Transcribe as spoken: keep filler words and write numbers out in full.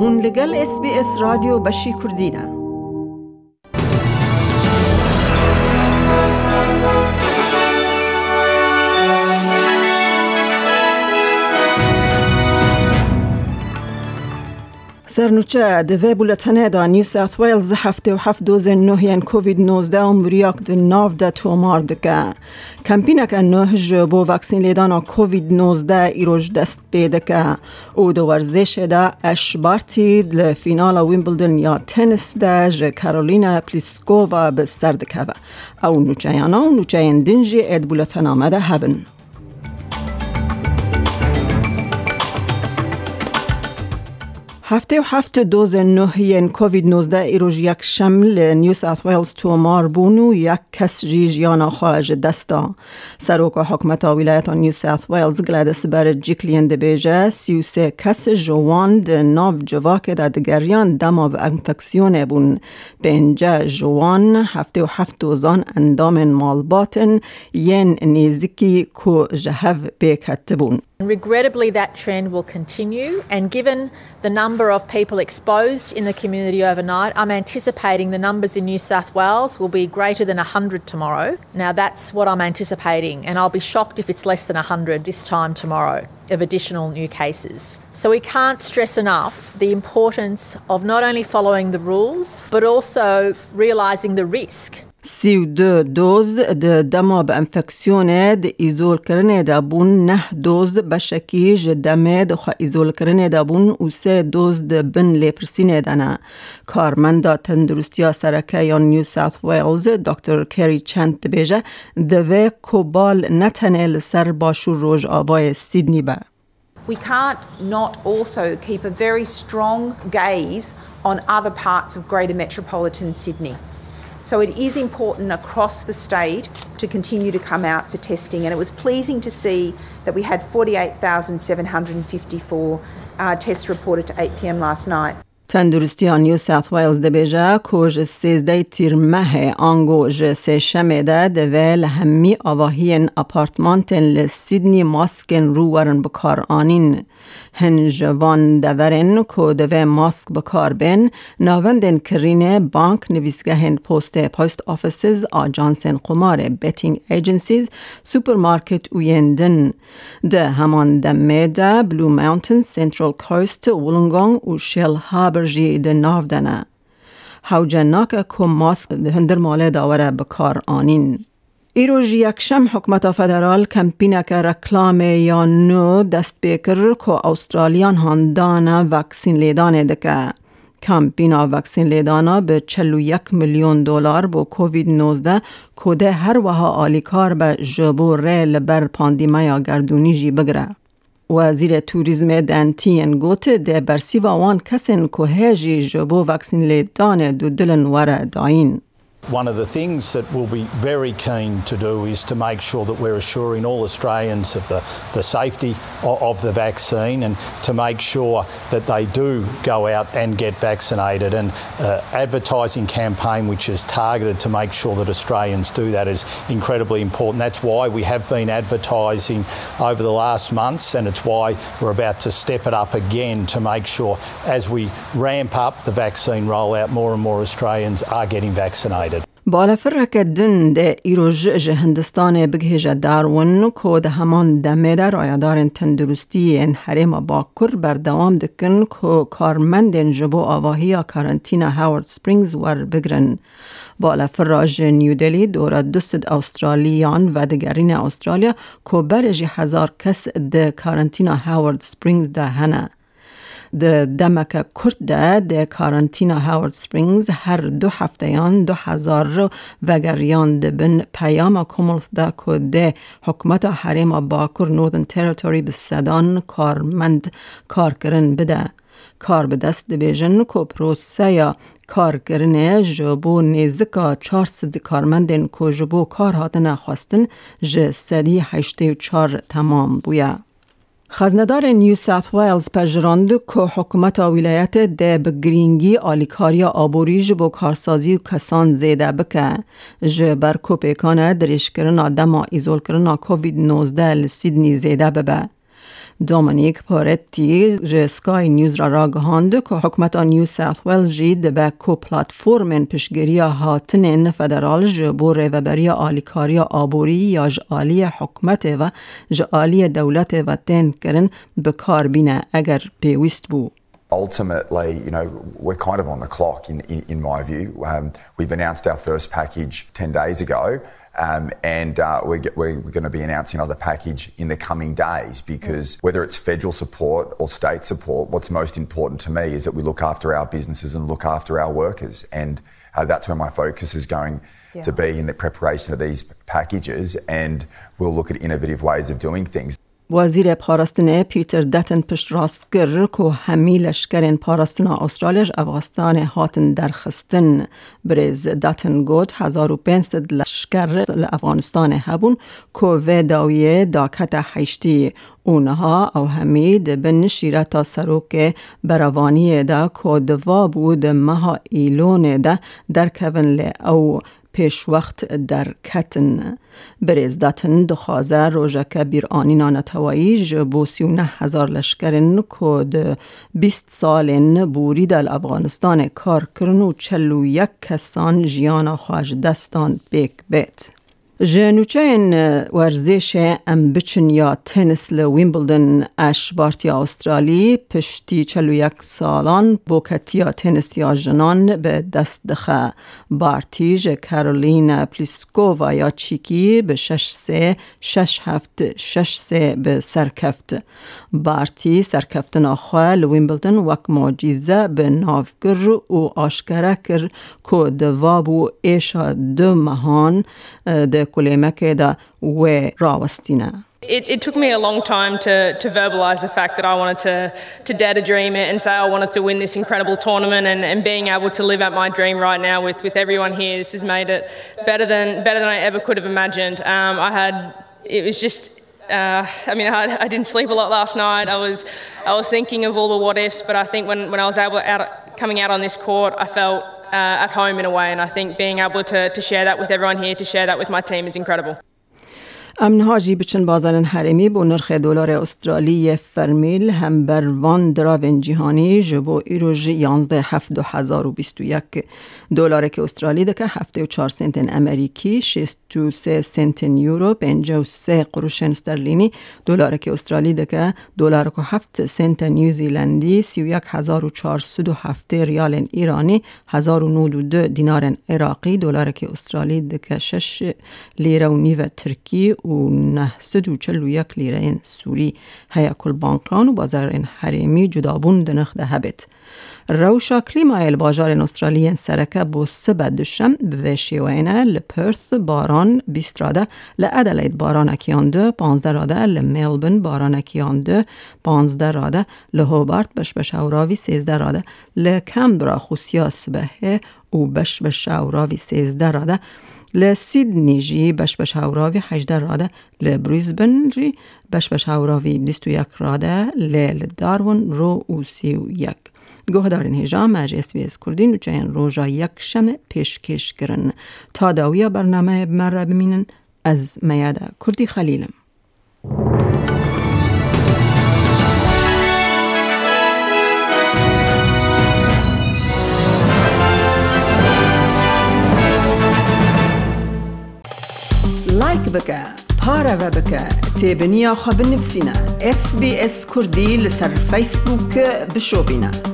هون لگل اس بی اس رادیو بشی کردینه. سرنوچه دوی بولتنه دا نیو ساوت ویلز هفته و هفت دوز نوهین کووید نوزده امریاک ده ناو ده تومار دکه. کمپینک نوه جبو وکسین لیدانا کووید نوزده ایروش دست بیده که او دو ورزش ده اشبارتی لفینال ویمبلدن یا تنس ده جه کارولینا پلیسکووا به سردکه او نوچه یانا و نوچه دنجی اید بولتن آمده هبن. هفته و هفت دوز نوهین کووید نوزده ایروژ یک شمل نیو ساوت ویلز تومار بونو یک کس ریج یا خواهج دستا. سروک حکمت ولایت نیو ساوت ویلز گلادس بر جیکلین دبیجه سی و سه کس جوان ده ناو جواک ده دگریان دما و انفکسیون بون. به اینجا جوان هفته و هفت دوزان اندام مالباتن ین نیزیکی کو جهو بیکت بون. Regrettably, that trend will continue, and given the number of people exposed in the community overnight, I'm anticipating the numbers in New South Wales will be greater than one hundred tomorrow. Now, that's what I'm anticipating, and I'll be shocked if it's less than one hundred this time tomorrow of additional new cases. So we can't stress enough the importance of not only following the rules, but also realising the risk. سی و دو دوز ده دما به انفکسیون ده ایزول کرنه ده بون نه دوز بشکیج دمه ده خواه ایزول کرنه ده بون و سه دوز ده بن لیپرسینه ده نه. کارمنده تندرستی سرکه یا نیو ساوت ویلز دکتر کری چند ده بیجه دوه کوبال نتنه لسر باشو روژ آوای سیدنی با. We can't not also keep a very strong gaze on other parts of Greater Metropolitan Sydney. So it is important across the state to continue to come out for testing, and it was pleasing to see that we had forty-eight thousand seven hundred fifty-four uh, tests reported to eight p m last night. تندرستی نیو ساوت ویلز ده بیجه کج سیزده تیر مه آنگو جه سه شمه ده دوه لهمی آواهین اپارتمانتن لسیدنی ماسکن رو ورن بکار آنین. هنج وان دورن که دوه ماسک بکار بین ناوندن کرینه بانک نویسگهن پوست پوست آفیسز آجانسن قمار بیتینگ ایجنسیز سوپرمارکت اویندن. ده همان دمه ده بلو ماونتن سنترال کوست وولنگونگ و شیل هابر جی ده ناو دنه. حوجه ناکه که ماسک ده هندر ماله داوره بکار آنین. ایروژ یکشم حکمت فدرال کمپینه که رکلام یا نو دست بیکر که استرالیان هندانه وکسین لیدانه دکه. کمپینا وکسین لیدانا به چلو یک میلیون دلار با کووید نوزده کده هر وها آلیکار به جبو ریل بر پاندیمیا گردونی جی بگره. وزیر توریزم دانتین گوت ده برسی و وان کسین که هجی جبو وکسین لیدانه دو دلن وره داین. One of the things that we'll be very keen to do is to make sure that we're assuring all Australians of the, the safety of, of the vaccine, and to make sure that they do go out and get vaccinated. And uh, advertising campaign which is targeted to make sure that Australians do that is incredibly important. That's why we have been advertising over the last months, and it's why we're about to step it up again to make sure as we ramp up the vaccine rollout, more and more Australians are getting vaccinated. بالا فرق دن ده ایروژ جهندستان بگهج دارون که ده همان دمه در آیادار تندرستی این حریم باکر بردوام دکن که کارمندن جبو آواهی کارانتینا هاورد سپرینگز ور بگرن. بالا فراج نیو دلی دورا دوست استرالیان و دگرین استرالیا که برج هزار کس ده کارانتینا هاورد سپرینگز ده هنه. ده دمک کرده ده کارانتینا هاورد سپرینگز هر دو هفتهیان دو هزار وگریان ده بن پیام کمولف ده که ده حکمت حریم باکر نوردن تریتوری به صدان کارمند کار کرن بده. کار به دست ده بیجن که پروسه یا کار کرنه جبو نیزکا چارصد کارمندن که جبو کار هاتن خواستن جه سدی هشته و چار تمام بویا. خزندار نیو ساوت ویلز پژراند که حکومت ولایت ده بگرینگی آلیکاریا آبوریج با کارسازی و کسان زیده بکه. جبر کوپیکانه دریش کرن آدم ایزول کرن کووید نوزده لسیدنی زیده ببه. دومینیک پارتی ج سکای نیوز را را گهاند که حکومت نیو ساوت ویلز جی دبا کو پلاتفورمن پشگیری هاتنین فدرال جبو ریوبری آلیکاری آبوری یا جعالی حکومت و جعالی دولت و تین کرن بکار بینه اگر پیوست بو. Ultimately, you know, we're kind of on the clock in, in, in my view. Um, we've announced our first package ten days ago. Um, and uh, we're, we're going to be announcing another package in the coming days, because whether it's federal support or state support, what's most important to me is that we look after our businesses and look after our workers. And uh, that's where my focus is going yeah. to be in the preparation of these packages, and we'll look at innovative ways of doing things. وزیر پاراستن پیتر دتن پشت راست کرد که همی لشکرین پاراستن استرالیاش افغانستان هاتن درخستن. برز دتن گوت هزار و پانصد لشکر افغانستان هبون که و داویه داکت حیشتی اونها او همید بن شیرتا سروک براوانی دا که دوا بود مها ایلون دا در کون لی او پیش وقت در کتن. برز داتن دخوازه روژه که بیر آنینا نتوایی جبو سی و نه هزار لشکرین که بیست سالین بوری دل افغانستان کار کرن و چلو یک کسان جیانا خواج دستان بیک بیت. جنوچین ورزش ام بچن یا تنس لویمبلدن اش بارتی استرالی پشتی چلو یک سالان بوکتی یا تنس یا جنان به دست دخه. بارتی ج کارولین پلیسکووا یا چیکی به شش سه شش هفت شش سه به سرکفت. بارتی سرکفتن آخواه لویمبلدن وک معجزه به نافگر و آشکره کر که دوابو ایشا دو مهان ده کلیمکه دا و راوستینه. It, it took me a long time to, to verbalise the fact that I wanted to, to dare to dream it and say I wanted to win this incredible tournament, and, and being able to live out my dream right now with, with everyone here. This has made it better than better than I ever could have imagined. Um, I had, it was just, uh, I mean, I, I didn't sleep a lot last night. I was I was thinking of all the what ifs, but I think when, when I was able out coming out on this court, I felt uh, at home in a way, and I think being able to, to share that with everyone here, to share that with my team is incredible. امن هاجی بچن بازارن حرمی با نرخ دلار استرالی فرمیل هم بر وان دراون جهانی جبو ایروژ یانزده هفت دو هزار و بیست و یک دلار که استرالی دکه هفته و چار سنتن امریکی، شست و سه سنتن یورو، پنجاه و سه قروش استرلینی. دلار که استرالی دکه دلار که هفت سنت نیوزیلندی، سی و یک هزار و چهارصد و هفت ریال ایرانی، هزار و نود و دو دینار عراقی. دلار که استرالی دکه شش لیره و نیو ترکی و نهصد و چل و یک لیره سوری. هیا کل بانکان و بازار حریمی جدابون دنخ ده هبت. روشا کلیمای بازار استرالی سرکه با سبت دشم به شیوینه لپرث باران بیست راده، لادلید باران اکیان دو پانزده راده، لملبن باران اکیان دو پانزده راده، لهوبارت بش بش اوراوی سیزده راده، لکمبرا خوسیا سبهه و بش بش اوراوی سیزده راده، لسیدنی جی بش بش هاوراوی هجده راده، لبریزبن جی بش بش هاوراوی بیست و یک راده، لدارون رو و سی و یک. گوهدارین هجام مج اس بی اس کردین و چین روژا یک شم پیشکش کرن. تا داویا برنامه بمره بمینن از میاده کردی خلیلم. لایک بکه، پاره و بکه، تیبنیا خواب نفسینا. اس بی اس کردی لسر فیسبوک بشو بینا.